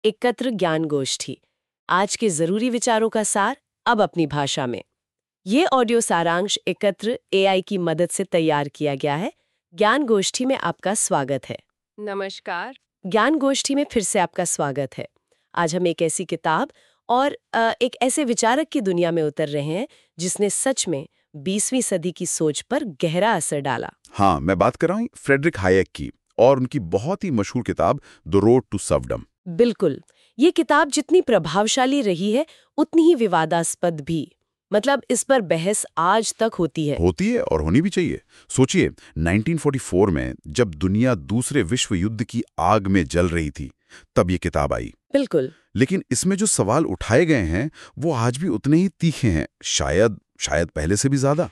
एकत्र ज्ञान गोष्ठी, आज के जरूरी विचारों का सार अब अपनी भाषा में। ये ऑडियो सारांश एकत्र एआई की मदद से तैयार किया गया है। ज्ञान गोष्ठी में आपका स्वागत है। नमस्कार। ज्ञान गोष्ठी में फिर से आपका स्वागत है। आज हम एक ऐसी किताब और एक ऐसे विचारक की दुनिया में उतर रहे हैं जिसने सच में 20वीं सदी की सोच पर गहरा असर डाला। हाँ, मैं बात कर रहा हूँ फ्रेडरिक हायेक की और उनकी बहुत ही मशहूर किताब द रोड टू सर्वडम। बिल्कुल, ये किताब जितनी प्रभावशाली रही है उतनी ही विवादास्पद भी। मतलब इस पर बहस आज तक होती है और होनी भी चाहिए। सोचिए 1944 में जब दुनिया दूसरे विश्व युद्ध की आग में जल रही थी, तब ये किताब आई। बिल्कुल। लेकिन इसमें जो सवाल उठाए गए हैं वो आज भी उतने ही तीखे हैं, शायद पहले से भी ज्यादा।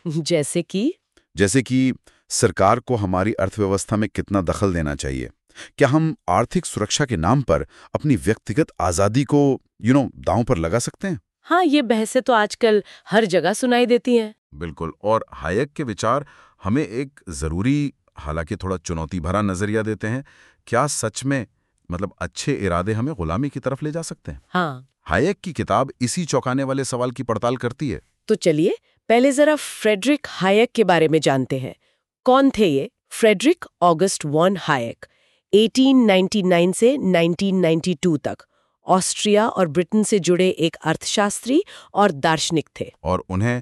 जैसे कि सरकार को हमारी अर्थव्यवस्था में कितना दखल देना चाहिए? क्या हम आर्थिक सुरक्षा के नाम पर अपनी व्यक्तिगत आजादी को दांव पर लगा सकते हैं? हाँ, ये बहसें तो आजकल हर जगह सुनाई देती हैं। बिल्कुल। और हायेक के विचार हमें एक जरूरी, हालांकि थोड़ा चुनौती भरा नजरिया देते हैं। क्या सच में अच्छे इरादे हमें गुलामी की तरफ ले जा सकते हैं? हाँ। हायेक की किताब इसी चौंकाने वाले सवाल की पड़ताल करती है। तो चलिए पहले जरा फ्रेडरिक हायेक के बारे में जानते हैं। कौन थे ये फ्रेडरिक ऑगस्ट वॉन हायेक? 1899 से 1992 तक ऑस्ट्रिया और ब्रिटेन से जुड़े एक अर्थशास्त्री और दार्शनिक थे। और उन्हें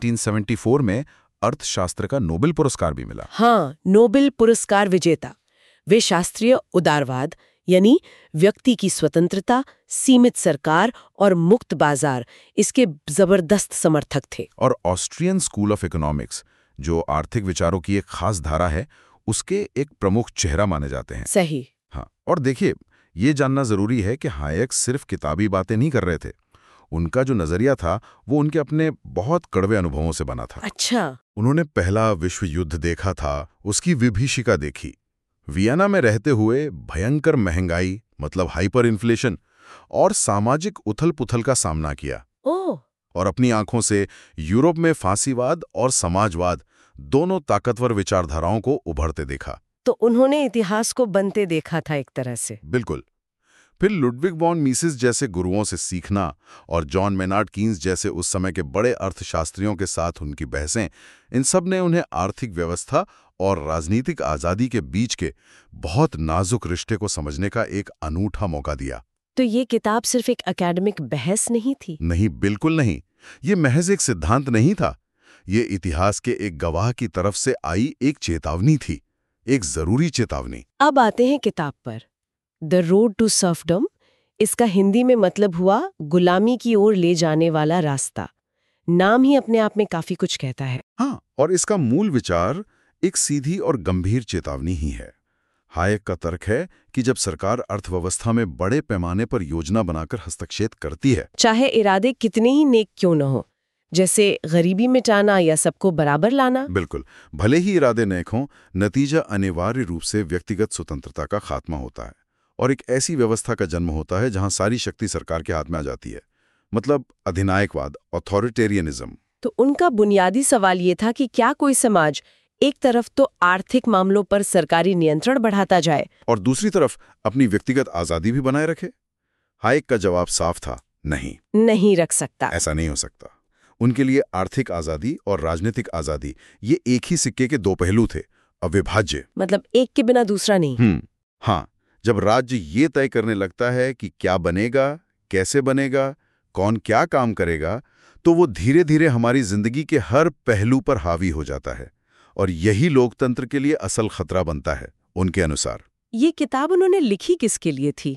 1974 में अर्थशास्त्र का नोबेल पुरस्कार भी मिला। हाँ, नोबेल पुरस्कार विजेता। वे शास्त्रीय उदारवाद यानी व्यक्ति की स्वतंत्रता, सीमित सरकार और मुक्त बाजार, इसके जबरदस्त समर्थक थे। और ऑस्ट्रियन स्कूल ऑफ इकोनॉमिक्स, जो आर्थिक विचारों की एक खास धारा है, उसके एक प्रमुख चेहरा माने जाते हैं। सही। हाँ, और देखिए, ये जानना जरूरी है कि हायेक सिर्फ किताबी बातें नहीं कर रहे थे। उनका जो नजरिया था वो उनके अपने बहुत कड़वे अनुभवों से बना था। अच्छा। उन्होंने पहला विश्व युद्ध देखा था, उसकी विभीषिका देखी, वियना में रहते हुए भयंकर महंगाई हाइपर इन्फ्लेशन और सामाजिक उथल पुथल का सामना किया। ओह। और अपनी आंखों से यूरोप में फांसीवाद और समाजवाद, दोनों ताकतवर विचारधाराओं को उभरते देखा। तो उन्होंने इतिहास को बनते देखा था एक तरह से। बिल्कुल। फिर लुडविग वॉन मिसेस जैसे गुरुओं से सीखना और जॉन मेनार्ड कीन्स जैसे उस समय के बड़े अर्थशास्त्रियों के साथ उनकी बहसें, इन सब ने उन्हें आर्थिक व्यवस्था और राजनीतिक आजादी के बीच के बहुत नाजुक रिश्ते को समझने का एक अनूठा मौका दिया। तो ये किताब सिर्फ एक एकेडमिक बहस नहीं थी? नहीं, बिल्कुल नहीं। ये महज एक सिद्धांत नहीं था। ये इतिहास के एक गवाह की तरफ से आई एक चेतावनी थी, एक जरूरी चेतावनी। अब आते हैं किताब पर। द रोड टू सर्फडम, इसका हिंदी में मतलब हुआ गुलामी की ओर ले जाने वाला रास्ता। नाम ही अपने आप में काफी कुछ कहता है। हाँ, और इसका मूल विचार एक सीधी और गंभीर चेतावनी ही है। हायेक का तर्क है कि जब सरकार अर्थव्यवस्था में बड़े पैमाने पर योजना बनाकर हस्तक्षेप करती है, चाहे इरादे कितने ही नेक क्यों न हो, जैसे गरीबी मिटाना या सबको बराबर लाना, बिल्कुल, भले ही इरादे नेक हों, नतीजा अनिवार्य रूप से व्यक्तिगत स्वतंत्रता का खात्मा होता है और एक ऐसी व्यवस्था का जन्म होता है जहां सारी शक्ति सरकार के हाथ में आ जाती है। अधिनायकवाद, ऑथोरिटेरियनिज्म। तो उनका बुनियादी सवाल ये था कि क्या कोई समाज एक तरफ तो आर्थिक मामलों पर सरकारी नियंत्रण बढ़ाता जाए और दूसरी तरफ अपनी व्यक्तिगत आजादी भी बनाए रखे? हायेक का जवाब साफ था, नहीं रख सकता। ऐसा नहीं हो सकता। उनके लिए आर्थिक आजादी और राजनीतिक आजादी ये एक ही सिक्के के दो पहलू थे, अविभाज्य। एक के बिना दूसरा नहीं। हाँ, जब राज्य ये तय करने लगता है कि क्या बनेगा, कैसे बनेगा, कौन क्या काम करेगा, तो वो धीरे धीरे हमारी जिंदगी के हर पहलू पर हावी हो जाता है और यही लोकतंत्र के लिए असल खतरा बनता है, उनके अनुसार। ये किताब उन्होंने लिखी किसके लिए थी?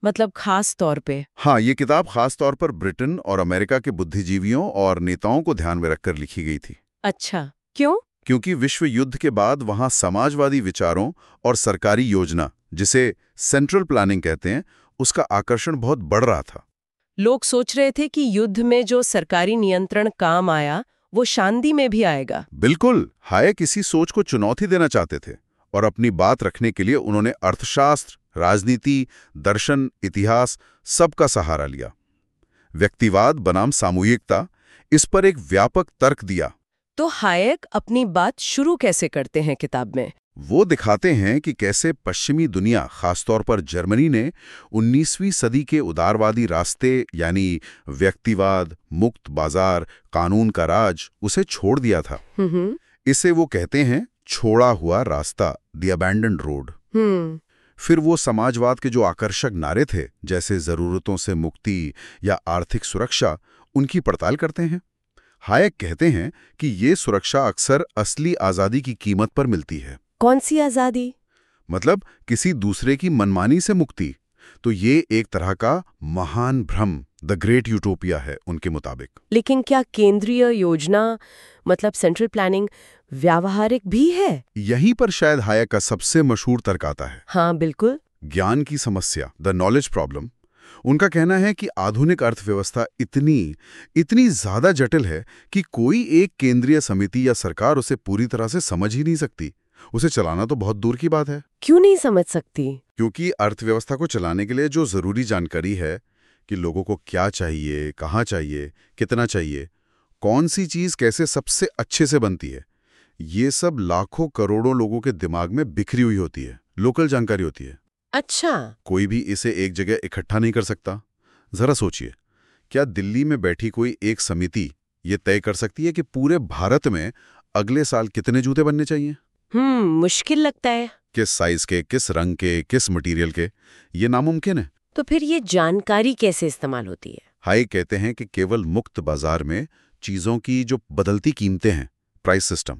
खास तौर पे? हाँ, ये किताब खास तौर पर ब्रिटेन और अमेरिका के बुद्धिजीवियों और नेताओं को ध्यान में रखकर लिखी गई थी। अच्छा, क्यों? क्योंकि विश्व युद्ध के बाद वहां समाजवादी विचारों और सरकारी योजना, जिसे सेंट्रल प्लानिंग कहते हैं, उसका आकर्षण बहुत बढ़ रहा था। लोग सोच रहे थे कि युद्ध में जो सरकारी नियंत्रण काम आया वो शांति में भी आएगा। बिल्कुल, हायेक इसी सोच को चुनौती देना चाहते थे और अपनी बात रखने के लिए उन्होंने अर्थशास्त्र, राजनीति, दर्शन, इतिहास सबका सहारा लिया। व्यक्तिवाद बनाम सामूहिकता, इस पर एक व्यापक तर्क दिया। तो हायेक अपनी बात शुरू कैसे करते हैं किताब में? वो दिखाते हैं कि कैसे पश्चिमी दुनिया, खासतौर पर जर्मनी ने 19वीं सदी के उदारवादी रास्ते यानी व्यक्तिवाद, मुक्त बाजार, कानून का राज, उसे छोड़ दिया था। इसे वो कहते हैं छोड़ा हुआ रास्ता, द अबैंडन्ड रोड। फिर वो समाजवाद के जो आकर्षक नारे थे, जैसे जरूरतों से मुक्ति या आर्थिक सुरक्षा, उनकी पड़ताल करते हैं। हायक कहते हैं कि ये सुरक्षा अक्सर असली आज़ादी की कीमत पर मिलती है। कौन सी आज़ादी? मतलब किसी दूसरे की मनमानी से मुक्ति। तो ये एक तरह का महान भ्रम, द ग्रेट यूटोपिया है उनके मुताबिक। लेकिन क्या केंद्रीय योजना, मतलब सेंट्रल प्लानिंग, व्यावहारिक भी है? यहीं पर शायद हायक का सबसे मशहूर तर्क आता है। हाँ बिल्कुल। ज्ञान की समस्या, द नॉलेज प्रॉब्लम। उनका कहना है कि आधुनिक अर्थव्यवस्था इतनी ज्यादा जटिल है कि कोई एक केंद्रीय समिति या सरकार उसे पूरी तरह से समझ ही नहीं सकती। उसे चलाना तो बहुत दूर की बात है। क्यों नहीं समझ सकती? क्योंकि अर्थव्यवस्था को चलाने के लिए जो जरूरी जानकारी है कि लोगों को क्या चाहिए, कहाँ चाहिए, कितना चाहिए, कौन सी चीज कैसे सबसे अच्छे से बनती है, ये सब लाखों करोड़ों लोगों के दिमाग में बिखरी हुई होती है, लोकल जानकारी होती है। अच्छा। कोई भी इसे एक जगह इकट्ठा नहीं कर सकता। जरा सोचिए, क्या दिल्ली में बैठी कोई एक समिति ये तय कर सकती है कि पूरे भारत में अगले साल कितने जूते बनने चाहिए? मुश्किल लगता है। किस साइज के, किस रंग के, किस मटेरियल के? ये नामुमकिन है। तो फिर ये जानकारी कैसे इस्तेमाल होती है? हाई कहते हैं कि केवल मुक्त बाजार में चीजों की जो बदलती कीमतें हैं, प्राइस सिस्टम,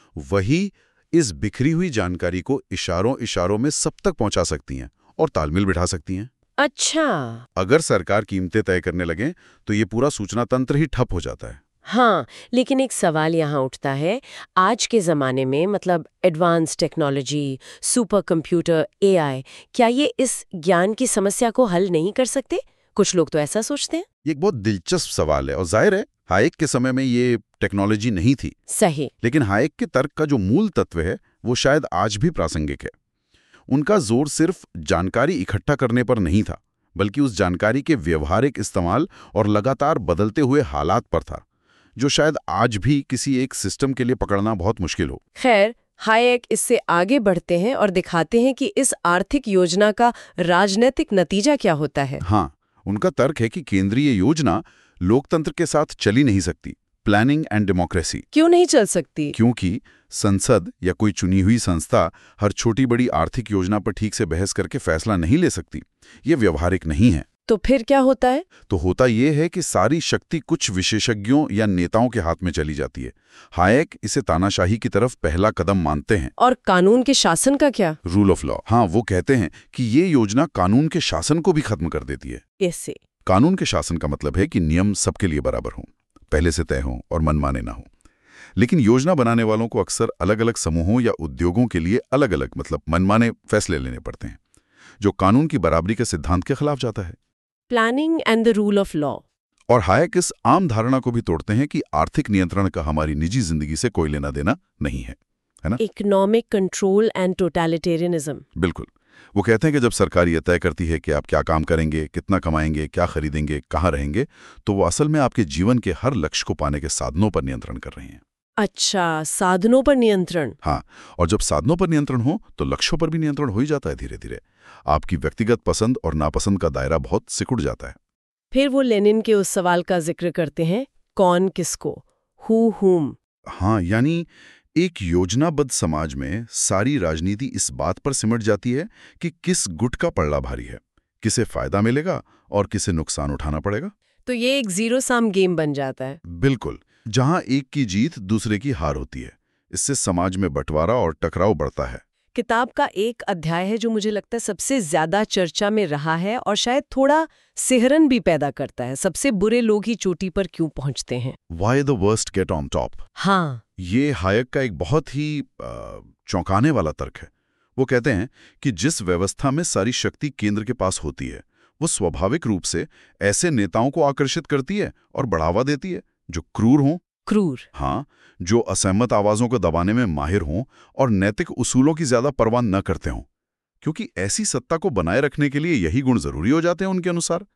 वही इस बिखरी हुई जानकारी को इशारों में सब तक पहुंचा सकती हैं और तालमेल बिठा सकती हैं। अच्छा। अगर सरकार कीमतें तय करने लगे तो ये पूरा सूचना तंत्र ही ठप हो जाता है। हाँ, लेकिन एक सवाल यहाँ उठता है, आज के ज़माने में, मतलब advance technology, super computer, AI, क्या ये इस ज्ञान की समस्या को हल नहीं कर सकते? कुछ लोग तो ऐसा सोचते हैं। ये एक बहुत दिलचस्प सवाल है और जाहिर है हायक के समय में ये टेक्नोलॉजी नहीं थी। सही। लेकिन हायक के तर्क का जो मूल तत्व है वो शायद आज भी प्रासंगिक है। उनका जोर सिर्फ जानकारी इकट्ठा करने पर नहीं था, बल्कि उस जानकारी के व्यवहारिक इस्तेमाल और लगातार बदलते हुए हालात पर था, जो शायद आज भी किसी एक सिस्टम के लिए पकड़ना बहुत मुश्किल हो। खैर, हायक इससे आगे बढ़ते हैं और दिखाते हैं कि इस आर्थिक योजना का राजनीतिक नतीजा क्या होता है। हाँ, उनका तर्क है कि केंद्रीय योजना लोकतंत्र के साथ चली नहीं सकती। प्लानिंग एंड डेमोक्रेसी क्यों नहीं चल सकती? क्योंकि संसद या कोई चुनी हुई संस्था हर छोटी बड़ी आर्थिक योजना पर ठीक से बहस करके फैसला नहीं ले सकती। ये व्यवहारिक नहीं है। तो फिर क्या होता है? तो होता यह है कि सारी शक्ति कुछ विशेषज्ञों या नेताओं के हाथ में चली जाती है। हायक इसे तानाशाही की तरफ पहला कदम मानते हैं। और कानून के शासन का क्या? Rule of law. हाँ, वो कहते हैं कि ये योजना कानून के शासन को भी खत्म कर देती है। कैसे? कानून के शासन का मतलब है कि नियम सबके लिए बराबर हों, पहले से तय हों और मनमाने ना हों। लेकिन योजना बनाने वालों को अक्सर अलग अलग समूहों या उद्योगों के लिए अलग अलग, मतलब मनमाने फैसले लेने पड़ते हैं, जो कानून की बराबरी के सिद्धांत के खिलाफ जाता है। Planning and the rule of law. और हायक इस आम धारणा को भी तोड़ते हैं कि आर्थिक नियंत्रण का हमारी निजी जिंदगी से कोई लेना देना नहीं है, है ना? Economic control and totalitarianism. बिल्कुल। वो कहते हैं कि जब सरकार ये तय करती है कि आप क्या काम करेंगे, कितना कमाएंगे, क्या खरीदेंगे, कहाँ रहेंगे, तो वो असल में आपके जीवन के हर लक्ष्य को पाने के साधनों पर नियंत्रण कर रही हैं। अच्छा, साधनों पर नियंत्रण। हाँ, और जब साधनों पर नियंत्रण हो तो लक्ष्यों पर भी नियंत्रण हो ही जाता है। धीरे धीरे आपकी व्यक्तिगत पसंद और नापसंद का दायरा बहुत सिकुड़ जाता है। फिर वो लेनिन के उस सवाल का जिक्र करते हैं, कौन किसको, हु हुम। हाँ, यानी एक योजनाबद्ध समाज में सारी राजनीति इस बात पर सिमट जाती है कि किस गुट का पल्ला भारी है, किसे फायदा मिलेगा और किसे नुकसान उठाना पड़ेगा। तो ये एक जीरो सम गेम बन जाता है। बिल्कुल, जहां एक की जीत दूसरे की हार होती है। इससे समाज में बंटवारा और टकराव बढ़ता है। किताब का एक अध्याय है जो मुझे लगता है सबसे ज्यादा चर्चा में रहा है और शायद थोड़ा सिहरन भी पैदा करता है। सबसे बुरे लोग ही चोटी पर क्यों पहुंचते हैं? Why the worst get on top? हाँ, ये हायक का एक बहुत ही चौंकाने वाला तर्क है। वो कहते हैं कि जिस व्यवस्था में सारी शक्ति केंद्र के पास होती है, वो स्वाभाविक रूप से ऐसे नेताओं को आकर्षित करती है और बढ़ावा देती है जो क्रूर हों। क्रूर? हाँ, जो असहमत आवाजों को दबाने में माहिर हों और नैतिक उसूलों की ज्यादा परवाह न करते हों, क्योंकि ऐसी सत्ता को बनाए रखने के लिए यही गुण जरूरी हो जाते हैं उनके अनुसार।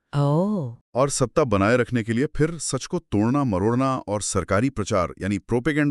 और सत्ता बनाए रखने के लिए फिर सच को तोड़ना मरोड़ना और सरकारी प्रचार यानी प्रोपेगेंडा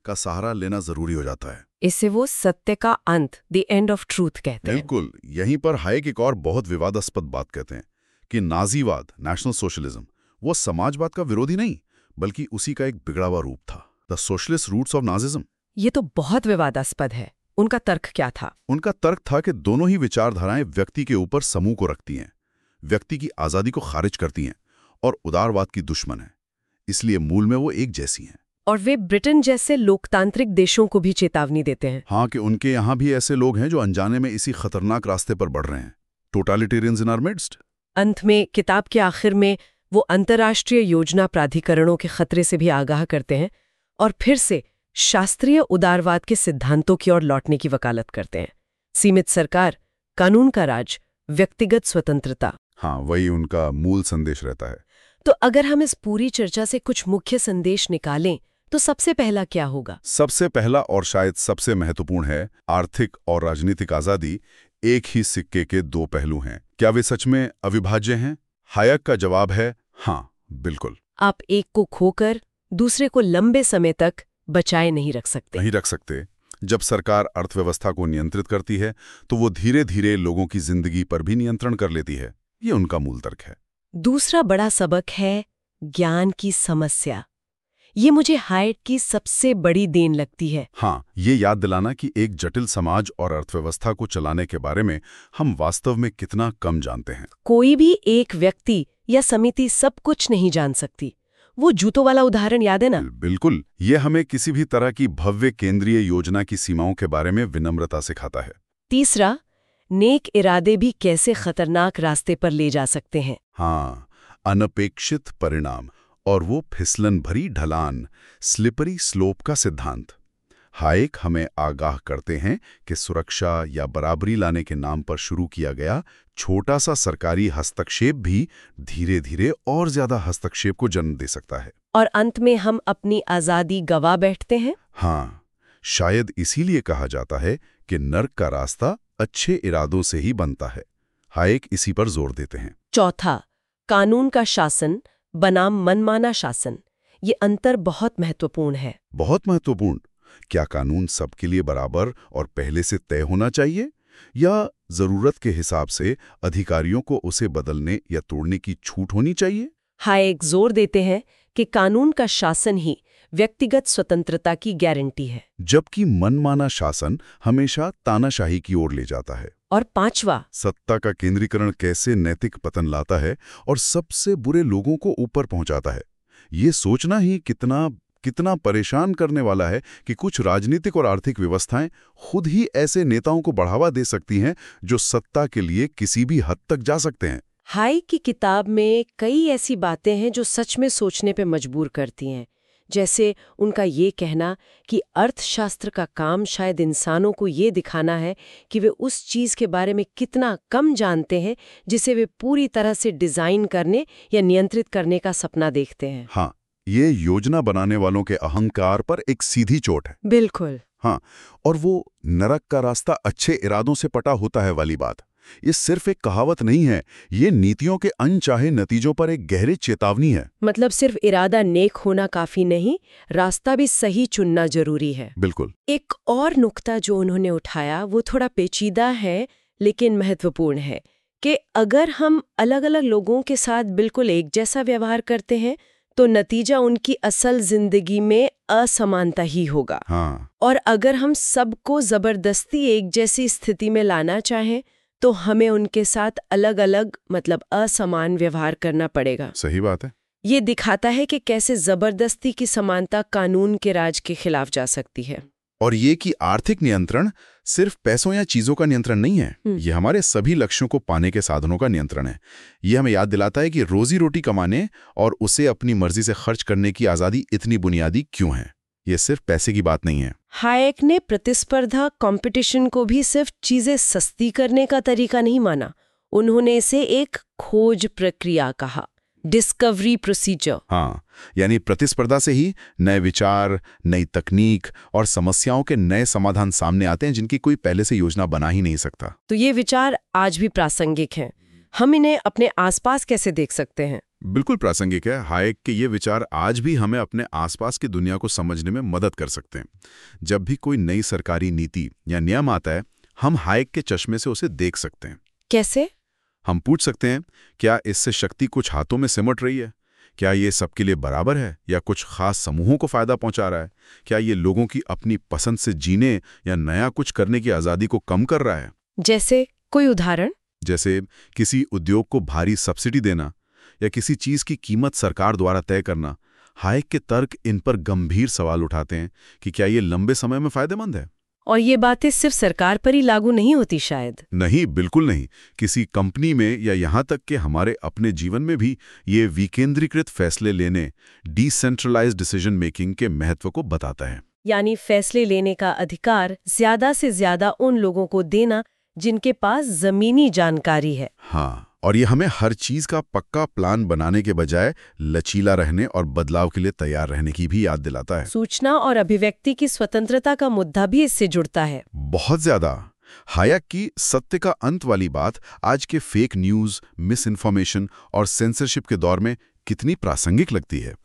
का सहारा लेना जरूरी हो जाता है। इससे वो सत्य का अंत, द एंड ऑफ ट्रूथ कहते हैं। बिल्कुल। यहीं पर हायेक एक और बहुत विवादास्पद बात कहते हैं कि नाजीवाद, नेशनल सोशलिज्म, वो समाजवाद का विरोधी नहीं बल्कि उसी का एक बिगड़ा हुआ रूप था। The socialist roots of Nazism. ये तो बहुत विवादास्पद है। उनका तर्क क्या था? उनका तर्क था कि दोनों ही विचारधाराएं व्यक्ति के ऊपर समूह को रखती हैं, व्यक्ति की आजादी को खारिज करती हैं और उदारवाद की दुश्मन है। इसलिए मूल में वो एक जैसी हैं। और वे ब्रिटेन जैसे लोकतांत्रिक देशों को भी चेतावनी देते हैं। हाँ, कि उनके यहाँ भी ऐसे लोग हैं जो अनजाने में इसी खतरनाक रास्ते पर बढ़ रहे हैं। Totalitarians in our midst. अंत में किताब के आखिर में वो अंतर्राष्ट्रीय योजना प्राधिकरणों के खतरे से भी आगाह करते हैं और फिर से शास्त्रीय उदारवाद के सिद्धांतों की ओर लौटने की वकालत करते हैं। सीमित सरकार, कानून का राज, व्यक्तिगत स्वतंत्रता। हाँ, वही उनका मूल संदेश रहता है। तो अगर हम इस पूरी चर्चा से कुछ मुख्य संदेश निकालें तो सबसे पहला क्या होगा? सबसे पहला और शायद सबसे महत्वपूर्ण है, आर्थिक और राजनीतिक आजादी एक ही सिक्के के दो पहलू हैं। क्या वे सच में अविभाज्य हैं? हायक का जवाब है हाँ, बिल्कुल। आप एक को खोकर दूसरे को लंबे समय तक बचाए नहीं रख सकते। जब सरकार अर्थव्यवस्था को नियंत्रित करती है तो वो धीरे धीरे लोगों की जिंदगी पर भी नियंत्रण कर लेती है। ये उनका मूल तर्क है। दूसरा बड़ा सबक है ज्ञान की समस्या। ये मुझे हायक की सबसे बड़ी देन लगती है। हाँ, ये याद दिलाना कि एक जटिल समाज और अर्थव्यवस्था को चलाने के बारे में हम वास्तव में कितना कम जानते हैं। कोई भी एक व्यक्ति या समिति सब कुछ नहीं जान सकती। वो जूतों वाला उदाहरण याद है ना? बिल्कुल। ये हमें किसी भी तरह की भव्य केंद्रीय योजना की सीमाओं के बारे में विनम्रता सिखाता है। तीसरा, नेक इरादे भी कैसे खतरनाक रास्ते पर ले जा सकते हैं। हाँ, अनपेक्षित परिणाम और वो फिसलन भरी ढलान, स्लिपरी स्लोप का सिद्धांत। हायक हमें आगाह करते हैं कि सुरक्षा या बराबरी लाने के नाम पर शुरू किया गया छोटा सा सरकारी हस्तक्षेप भी धीरे धीरे और ज्यादा हस्तक्षेप को जन्म दे सकता है। और अंत में हम अपनी आजादी गवा बैठते हैं। हाँ, शायद इसीलिए कहा जाता है कि नर्क का रास्ता अच्छे इरादों से ही बनता है। हायक इसी पर जोर देते हैं। चौथा, कानून का शासन बनाम मनमाना शासन। ये अंतर बहुत महत्वपूर्ण है। बहुत महत्वपूर्ण। क्या कानून सबके लिए बराबर और पहले से तय होना चाहिए या जरूरत के हिसाब से अधिकारियों को उसे बदलने या तोड़ने की छूट होनी चाहिए? हायक जोर देते हैं कि कानून का शासन ही व्यक्तिगत स्वतंत्रता की गारंटी है, जबकि मनमाना शासन हमेशा तानाशाही की ओर ले जाता है। और पांचवा, सत्ता का केंद्रीकरण कैसे नैतिक पतन लाता है और सबसे बुरे लोगों को ऊपर पहुंचाता है। ये सोचना ही कितना परेशान करने वाला है कि कुछ राजनीतिक और आर्थिक व्यवस्थाएं खुद ही ऐसे नेताओं को बढ़ावा दे सकती हैं जो सत्ता के लिए किसी भी हद तक जा सकते हैं। हायक की किताब में कई ऐसी बातें हैं जो सच में सोचने पे मजबूर करती हैं। जैसे उनका ये कहना कि अर्थशास्त्र का काम शायद इंसानों को ये दिखाना है कि वे उस चीज़ के बारे में कितना कम जानते हैं जिसे वे पूरी तरह से डिज़ाइन करने या नियंत्रित करने का सपना देखते हैं। हाँ, ये योजना बनाने वालों के अहंकार पर एक सीधी चोट है। बिल्कुल। हाँ, और वो नरक का रास्ता अच्छे इरादों से पटा होता है वाली बात, ये सिर्फ एक कहावत नहीं है, ये नीतियों के अनचाहे नतीजों पर एक गहरी चेतावनी है। मतलब सिर्फ इरादा नेक होना काफी नहीं, रास्ता भी सही चुनना जरूरी है। बिल्कुल। एक और नुक्ता जो उन्होंने उठाया वो थोड़ा पेचीदा है लेकिन महत्वपूर्ण है कि अगर हम अलग अलग लोगों के साथ बिल्कुल एक जैसा व्यवहार करते हैं तो नतीजा उनकी असल जिंदगी में असमानता ही होगा। हाँ। और अगर हम सबको जबरदस्ती एक जैसी स्थिति में लाना चाहें तो हमें उनके साथ अलग अलग मतलब असमान व्यवहार करना पड़ेगा। सही बात है। ये दिखाता है कि कैसे जबरदस्ती की समानता कानून के राज के खिलाफ जा सकती है। और ये कि आर्थिक नियंत्रण सिर्फ पैसों या चीजों का नियंत्रण नहीं है, ये हमारे सभी लक्ष्यों को पाने के साधनों का नियंत्रण है। ये हमें याद दिलाता है कि रोजी रोटी कमाने और उसे अपनी मर्जी से खर्च करने की आजादी इतनी बुनियादी क्यों है। ये सिर्फ पैसे की बात नहीं है। हायक ने प्रतिस्पर्धा कंपटीशन को भी सिर्फ चीजें सस्ती करने का तरीका नहीं माना, उन्होंने इसे एक खोज प्रक्रिया कहा, डिस्कवरी प्रोसीजर। हाँ, यानी प्रतिस्पर्धा से ही नए विचार, नई तकनीक और समस्याओं के नए समाधान सामने आते हैं जिनकी कोई पहले से योजना बना ही नहीं सकता। तो ये विचार आज भी प्रासंगिक हैं। हम इन्हें अपने आसपास कैसे देख सकते हैं? बिल्कुल प्रासंगिक है। हायेक के ये विचार आज भी हमें अपने आसपास की दुनिया को समझने में मदद कर सकते हैं। जब भी कोई नई सरकारी नीति या नियम आता है, हम हायेक के चश्मे से उसे देख सकते हैं। कैसे? हम पूछ सकते हैं, क्या इससे शक्ति कुछ हाथों में सिमट रही है? क्या ये सबके लिए बराबर है या कुछ खास समूहों को फायदा पहुंचा रहा है? क्या ये लोगों की अपनी पसंद से जीने या नया कुछ करने की आज़ादी को कम कर रहा है? जैसे कोई उदाहरण? जैसे किसी उद्योग को भारी सब्सिडी देना या किसी चीज की कीमत सरकार द्वारा तय करना। हायेक के तर्क इन पर गंभीर सवाल उठाते हैं कि क्या ये लंबे समय में फायदेमंद है। और ये बातें सिर्फ सरकार पर ही लागू नहीं होती शायद। नहीं, बिल्कुल नहीं। किसी कंपनी में या यहाँ तक कि हमारे अपने जीवन में भी ये विकेंद्रीकृत फैसले लेने, डिसेंट्रलाइज्ड डिसीजन मेकिंग के महत्व को बताता है। यानी फैसले लेने का अधिकार ज्यादा से ज्यादा उन लोगों को देना जिनके पास जमीनी जानकारी है। हाँ, और ये हमें हर चीज का पक्का प्लान बनाने के बजाय लचीला रहने और बदलाव के लिए तैयार रहने की भी याद दिलाता है। सूचना और अभिव्यक्ति की स्वतंत्रता का मुद्दा भी इससे जुड़ता है। बहुत ज्यादा। हायेक की सत्य का अंत वाली बात आज के फेक न्यूज, मिस इन्फॉर्मेशन और सेंसरशिप के दौर में कितनी प्रासंगिक लगती है।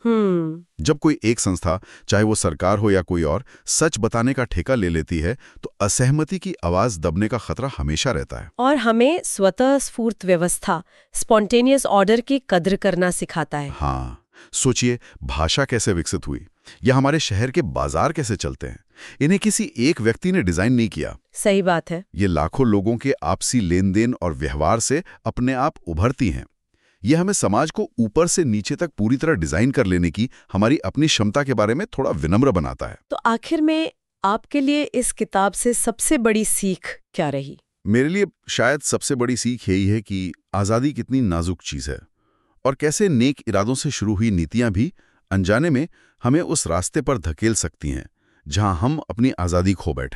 जब कोई एक संस्था, चाहे वो सरकार हो या कोई और, सच बताने का ठेका ले लेती है तो असहमति की आवाज दबने का खतरा हमेशा रहता है। और हमें स्वतः स्फूर्त व्यवस्था, स्पॉन्टेनियस ऑर्डर की कद्र करना सिखाता है। हाँ, सोचिए भाषा कैसे विकसित हुई या हमारे शहर के बाजार कैसे चलते हैं। इन्हें किसी एक व्यक्ति ने डिजाइन नहीं किया। सही बात है। ये लाखों लोगों के आपसी लेन देन और व्यवहार से अपने आप उभरती हैं। यह हमें समाज को ऊपर से नीचे तक पूरी तरह डिजाइन कर लेने की हमारी अपनी क्षमता के बारे में थोड़ा विनम्र बनाता है। तो आखिर में आपके लिए इस किताब से सबसे बड़ी सीख क्या रही? मेरे लिए शायद सबसे बड़ी सीख यही है कि आज़ादी कितनी नाजुक चीज़ है और कैसे नेक इरादों से शुरू हुई नीतियां भी अनजाने में हमें उस रास्ते पर धकेल सकती हैं जहां हम अपनी आज़ादी खो बैठें।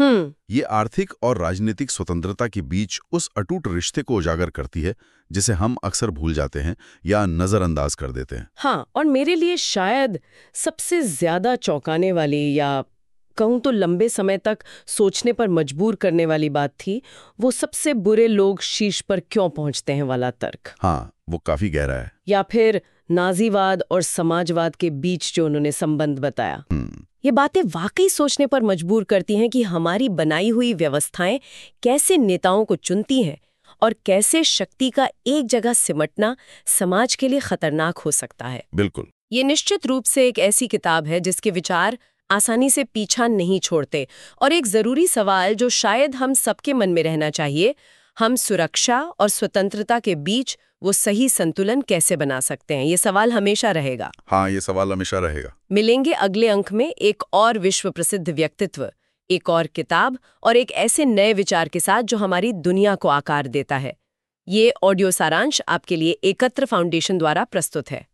ये आर्थिक और राजनीतिक स्वतंत्रता के बीच उस अटूट रिश्ते को उजागर करती है जिसे हम अक्सर भूल जाते हैं या नजरअंदाज कर देते हैं। हाँ, और मेरे लिए शायद सबसे ज्यादा चौंकाने वाली या कहूँ तो लंबे समय तक सोचने पर मजबूर करने वाली बात थी वो सबसे बुरे लोग शीर्ष पर क्यों पहुंचते हैं वाला तर्क। हाँ, वो काफी गहरा है। या फिर नाजीवाद और समाजवाद के बीच जो उन्होंने संबंध बताया। ये बातें वाकई सोचने पर मजबूर करती हैं कि हमारी बनाई हुई व्यवस्थाएं कैसे नेताओं को चुनती हैं और कैसे शक्ति का एक जगह सिमटना समाज के लिए खतरनाक हो सकता है। बिल्कुल। ये निश्चित रूप से एक ऐसी किताब है जिसके विचार आसानी से पीछा नहीं छोड़ते और एक जरूरी सवाल जो शायद हम सबके मन में रहना चाहिए, हम सुरक्षा और स्वतंत्रता के बीच वो सही संतुलन कैसे बना सकते हैं। ये सवाल हमेशा रहेगा। हाँ, ये सवाल हमेशा रहेगा। मिलेंगे अगले अंक में एक और विश्व प्रसिद्ध व्यक्तित्व, एक और किताब और एक ऐसे नए विचार के साथ जो हमारी दुनिया को आकार देता है। ये ऑडियो सारांश आपके लिए एकत्र फाउंडेशन द्वारा प्रस्तुत है।